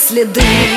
следы.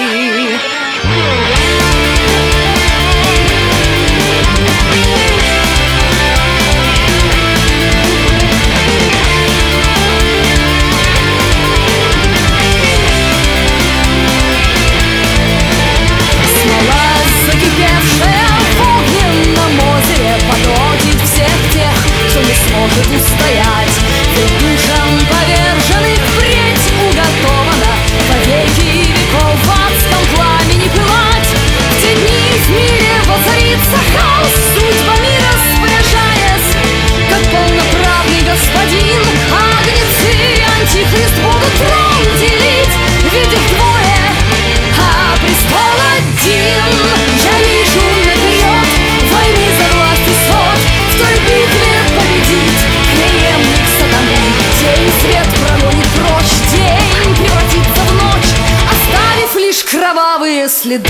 Может устоять пред душам поверженных, впредь уготована повеки веков в адском пламени пылать. В те дни в мире воцарится хаос, судьба мира распоряжаясь, как полноправный господин. Агнецы антихрист будут трон делить, ведь их двое, а престол один. Я вижу наперед войны за власть и сот, в той битве победить преемник сатаны. День свет прогонит прочь, день превратится в ночь, оставив лишь кровавые следы.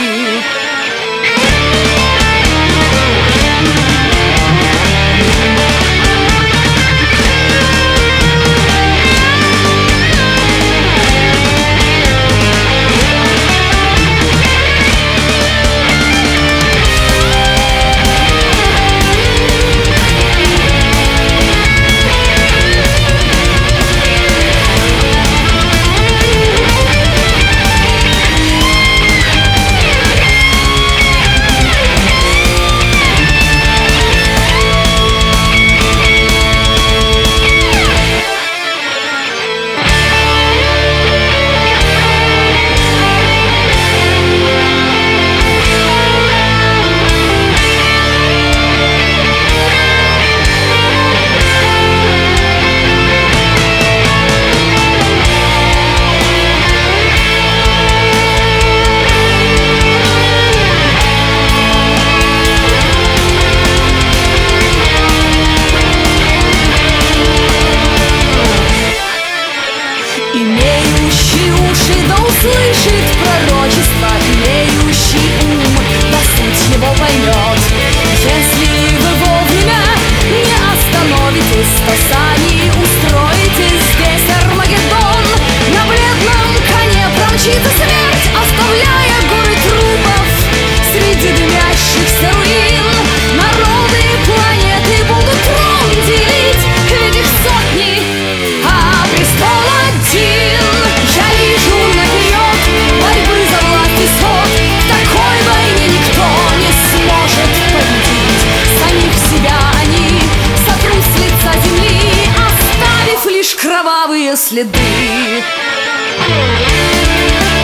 Имеющий уши да услышит пророчество, имеющий ум да суть его поймет. Если вы вовремя не остановитесь, то сами устроите здесь Армагеддон. На бледном коне промчится смерть, оставляя горы трупов среди дымящихся руин. Народы планеты будут трон делить, ведь их сотни, а престол один. Я вижу наперед борьбы за власть и исход. В такой войне никто не сможет победить. Самих себя они сотрут с лица земли, оставив лишь кровавые следы.